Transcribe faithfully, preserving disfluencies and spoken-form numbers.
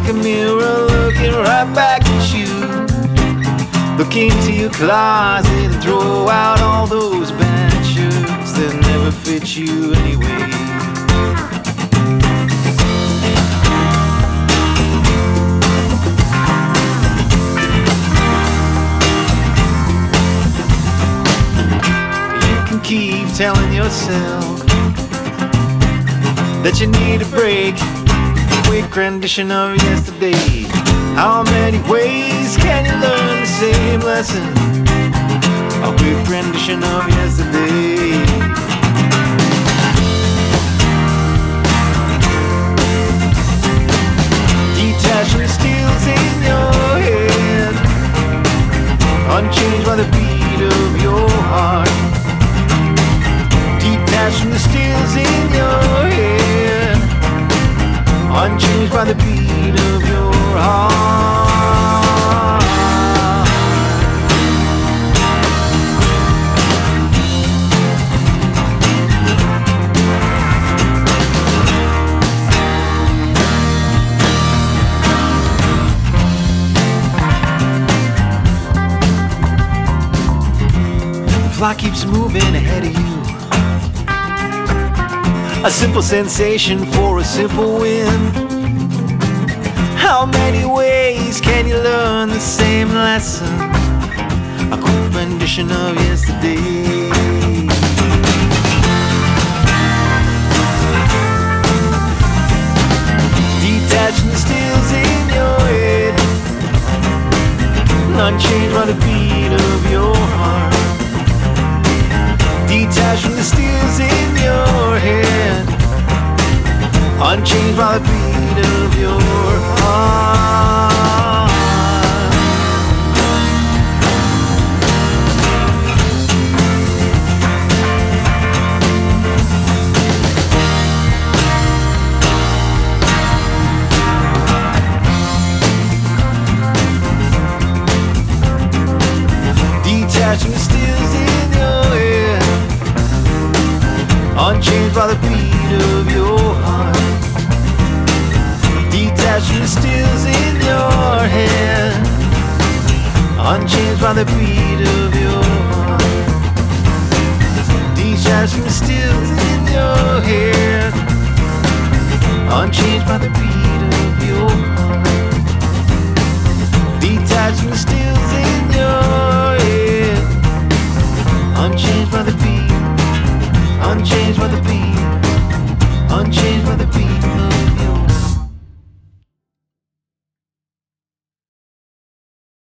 like a mirror looking right back at you. Look into your closet and throw out all those bad shirts that never fit you anyway. You can keep telling yourself that you need a break, a quick rendition of yesterday. How many ways can you learn the same lesson? A quick rendition of yesterday. Detached from the steels in your head, unchanged by the beat of your heart. Detached from the steels in your head, unchanged by the beat of your heart. The fly keeps moving ahead of you. A simple sensation for a simple win. How many ways can you learn the same lesson? A quick rendition of yesterday. Detached from the steels in your head, unchanged by the beat of your heart. Detached from the steels in your head, unchanged by the beat of your heart. Detached from the steels in your head, unchanged by the beat of your heart. Detached from the steels in your head, unchanged by the beat of your heart. Detached from the steels in your head, unchanged by the beat of your heart. Detached from the steels in your head, unchanged by the beat, unchanged by the